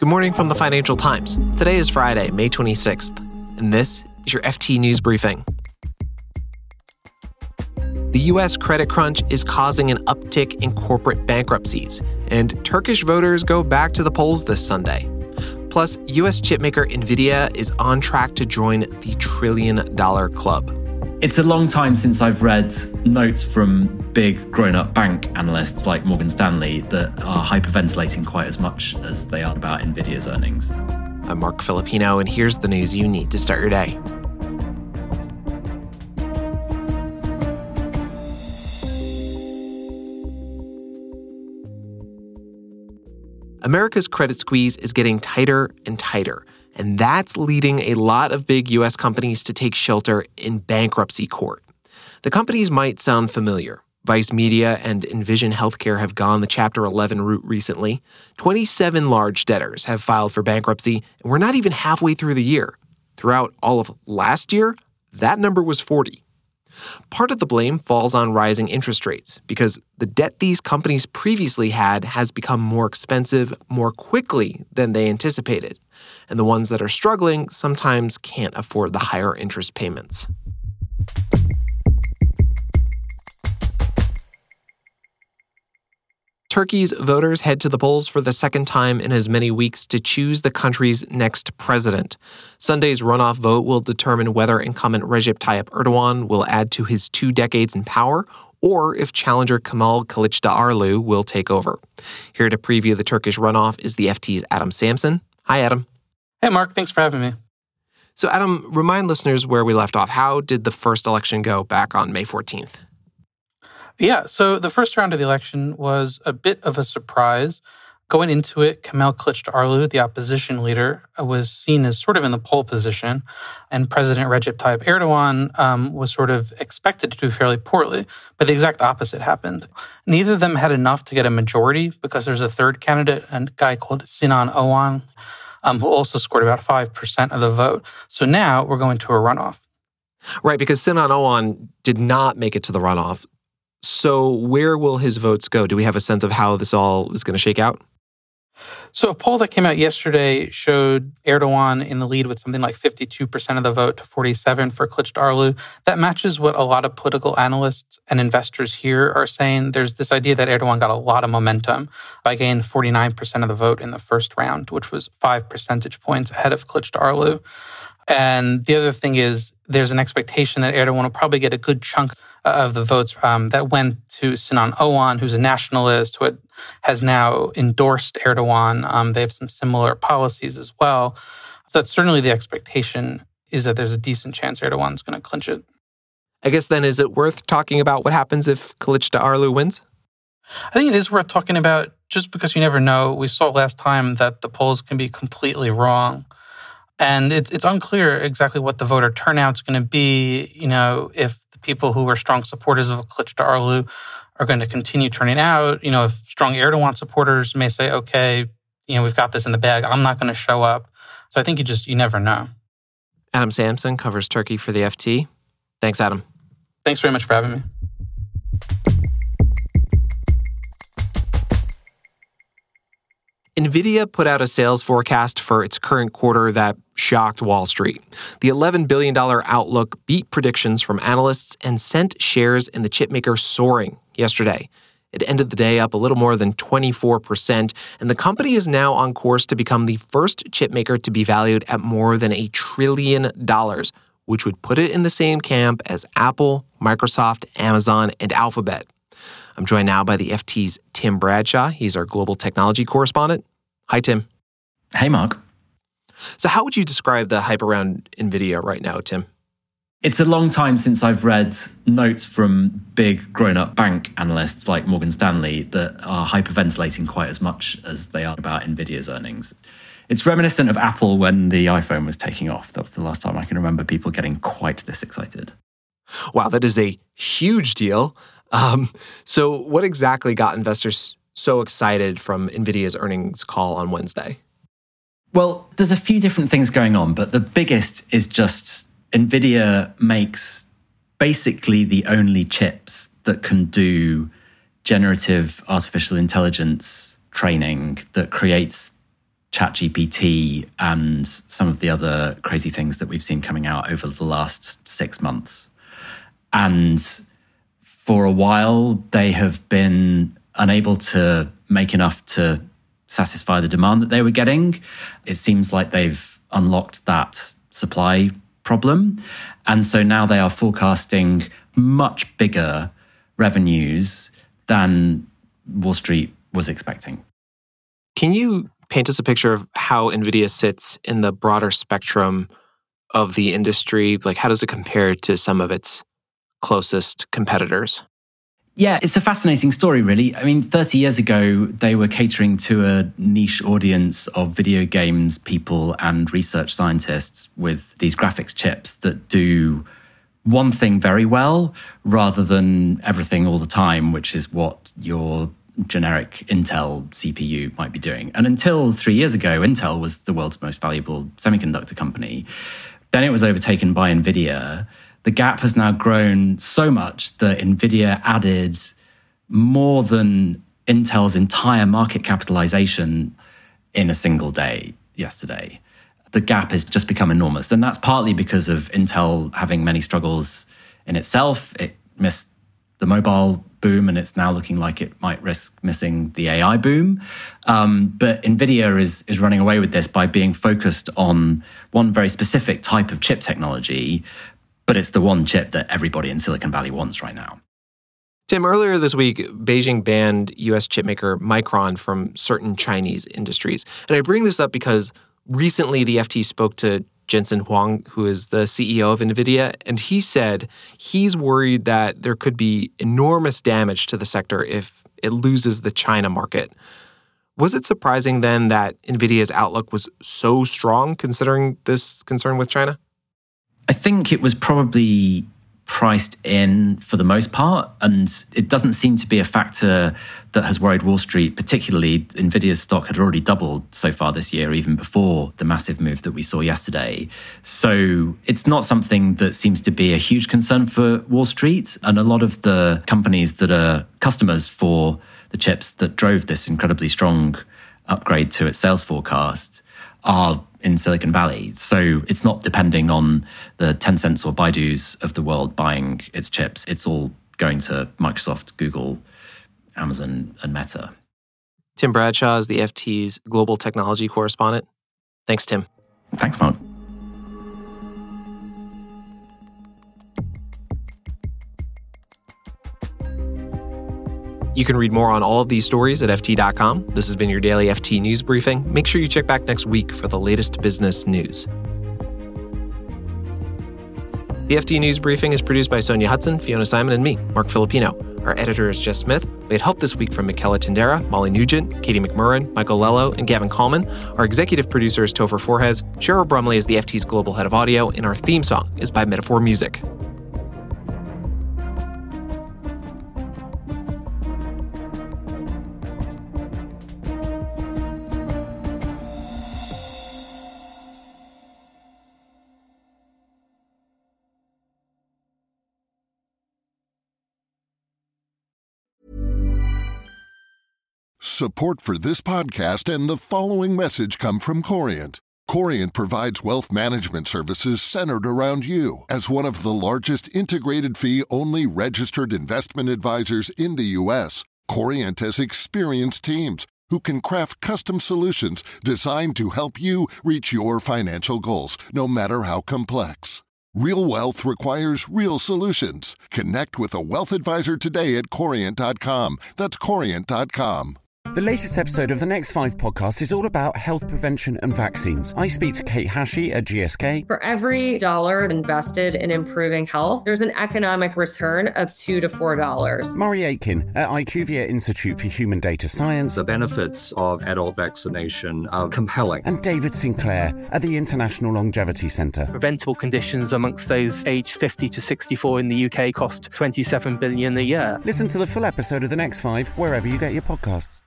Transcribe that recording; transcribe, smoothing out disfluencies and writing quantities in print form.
Good morning from the Financial Times. Today is Friday, May 26th, and this is your FT News Briefing. The U.S. credit crunch is causing an uptick in corporate bankruptcies, and Turkish voters go back to the polls this Sunday. Plus, U.S. chipmaker NVIDIA is on track to join the $1 trillion club. It's a long time since I've read notes from big grown-up bank analysts like Morgan Stanley that are hyperventilating quite as much as they are about NVIDIA's earnings. I'm Mark Filipino, and here's the news you need to start your day. America's credit squeeze is getting tighter and tighter, and that's leading a lot of big U.S. companies to take shelter in bankruptcy court. The companies might sound familiar. Vice Media and Envision Healthcare have gone the Chapter 11 route recently. 27 large debtors have filed for bankruptcy, and we're not even halfway through the year. Throughout all of last year, that number was 40. Part of the blame falls on rising interest rates because the debt these companies previously had has become more expensive more quickly than they anticipated, and the ones that are struggling sometimes can't afford the higher interest payments. Turkey's voters head to the polls for the second time in as many weeks to choose the country's next president. Sunday's runoff vote will determine whether incumbent Recep Tayyip Erdogan will add to his 2 decades in power or if challenger Kemal Kılıçdaroğlu will take over. Here to preview the Turkish runoff is the FT's Adam Sampson. Hi, Adam. Hey, Mark. Thanks for having me. So, Adam, remind listeners where we left off. How did the first election go back on May 14th? Yeah, so the first round of the election was a bit of a surprise. Going into it, Kemal Kılıçdaroğlu, the opposition leader, was seen as sort of in the pole position, and President Recep Tayyip Erdogan was sort of expected to do fairly poorly, but the exact opposite happened. Neither of them had enough to get a majority because there's a third candidate, a guy called Sinan Oğan, who also scored about 5% of the vote. So now we're going to a runoff. Right, because Sinan Oğan did not make it to the runoff. So where will his votes go? Do we have a sense of how this all is going to shake out? So a poll that came out yesterday showed Erdogan in the lead with something like 52% of the vote to 47% for Kılıçdaroğlu. That matches what a lot of political analysts and investors here are saying. There's this idea that Erdogan got a lot of momentum by gaining 49% of the vote in the first round, which was 5 percentage points ahead of Kılıçdaroğlu. And the other thing is there's an expectation that Erdogan will probably get a good chunk of the votes that went to Sinan Oğan, who's a nationalist, who has now endorsed Erdogan. They have some similar policies as well. So that's certainly the expectation, is that there's a decent chance Erdogan's going to clinch it. I guess then, is it worth talking about what happens if Kılıçdaroğlu wins? I think it is worth talking about just because you never know. We saw last time that the polls can be completely wrong. And it's unclear exactly what the voter turnout's going to be, if the people who are strong supporters of Kılıçdaroğlu are going to continue turning out, if strong Erdogan supporters may say, okay, we've got this in the bag, I'm not going to show up. So I think you never know. Adam Sampson covers Turkey for the FT. Thanks, Adam. Thanks very much for having me. NVIDIA put out a sales forecast for its current quarter that shocked Wall Street. The $11 billion outlook beat predictions from analysts and sent shares in the chipmaker soaring yesterday. It ended the day up a little more than 24%, and the company is now on course to become the first chipmaker to be valued at more than $1 trillion, which would put it in the same camp as Apple, Microsoft, Amazon, and Alphabet. I'm joined now by the FT's Tim Bradshaw. He's our global technology correspondent. Hi, Tim. Hey, Mark. So how would you describe the hype around NVIDIA right now, Tim? It's a long time since I've read notes from big grown-up bank analysts like Morgan Stanley that are hyperventilating quite as much as they are about NVIDIA's earnings. It's reminiscent of Apple when the iPhone was taking off. That's the last time I can remember people getting quite this excited. Wow, that is a huge deal. So what exactly got investors so excited from NVIDIA's earnings call on Wednesday? Well, there's a few different things going on, but the biggest is just NVIDIA makes basically the only chips that can do generative artificial intelligence training that creates ChatGPT and some of the other crazy things that we've seen coming out over the last 6 months. And for a while, they have been unable to make enough to satisfy the demand that they were getting. It seems like they've unlocked that supply problem. And so now they are forecasting much bigger revenues than Wall Street was expecting. Can you paint us a picture of how NVIDIA sits in the broader spectrum of the industry? Like, how does it compare to some of its closest competitors? Yeah, it's a fascinating story, really. I mean, 30 years ago, they were catering to a niche audience of video games people and research scientists with these graphics chips that do one thing very well rather than everything all the time, which is what your generic Intel CPU might be doing. And until 3 years ago, Intel was the world's most valuable semiconductor company. Then it was overtaken by NVIDIA. The gap has now grown so much that NVIDIA added more than Intel's entire market capitalization in a single day yesterday. The gap has just become enormous. And that's partly because of Intel having many struggles in itself. It missed the mobile boom, and it's now looking like it might risk missing the AI boom. But NVIDIA is running away with this by being focused on one very specific type of chip technology, but it's the one chip that everybody in Silicon Valley wants right now. Tim, earlier this week, Beijing banned U.S. chipmaker Micron from certain Chinese industries. And I bring this up because recently the FT spoke to Jensen Huang, who is the CEO of NVIDIA, and he said he's worried that there could be enormous damage to the sector if it loses the China market. Was it surprising then that NVIDIA's outlook was so strong considering this concern with China? I think it was probably priced in for the most part, and it doesn't seem to be a factor that has worried Wall Street particularly. NVIDIA's stock had already doubled so far this year, even before the massive move that we saw yesterday. So it's not something that seems to be a huge concern for Wall Street. And a lot of the companies that are customers for the chips that drove this incredibly strong upgrade to its sales forecast are in Silicon Valley. So it's not depending on the Tencents or Baidus of the world buying its chips. It's all going to Microsoft, Google, Amazon, and Meta. Tim Bradshaw is the FT's global technology correspondent. Thanks, Tim. Thanks, Mark. You can read more on all of these stories at FT.com. This has been your daily FT News Briefing. Make sure you check back next week for the latest business news. The FT News Briefing is produced by Sonia Hudson, Fiona Simon, and me, Mark Filipino. Our editor is Jess Smith. We had help this week from Michaela Tindera, Molly Nugent, Katie McMurran, Michael Lello, and Gavin Kallman. Our executive producer is Topher Forhez. Cheryl Brumley is the FT's global head of audio, and our theme song is by Metaphor Music. Support for this podcast and the following message come from Corient. Corient provides wealth management services centered around you. As one of the largest integrated fee-only registered investment advisors in the U.S., Corient has experienced teams who can craft custom solutions designed to help you reach your financial goals, no matter how complex. Real wealth requires real solutions. Connect with a wealth advisor today at Corient.com. That's Corient.com. The latest episode of the Next 5 podcast is all about health prevention and vaccines. I speak to Kate Hashi at GSK. For every dollar invested in improving health, there's an economic return of $2 to $4. Murray Aitken at IQVIA Institute for Human Data Science. The benefits of adult vaccination are compelling. And David Sinclair at the International Longevity Centre. Preventable conditions amongst those aged 50 to 64 in the UK cost $27 billion a year. Listen to the full episode of the Next 5 wherever you get your podcasts.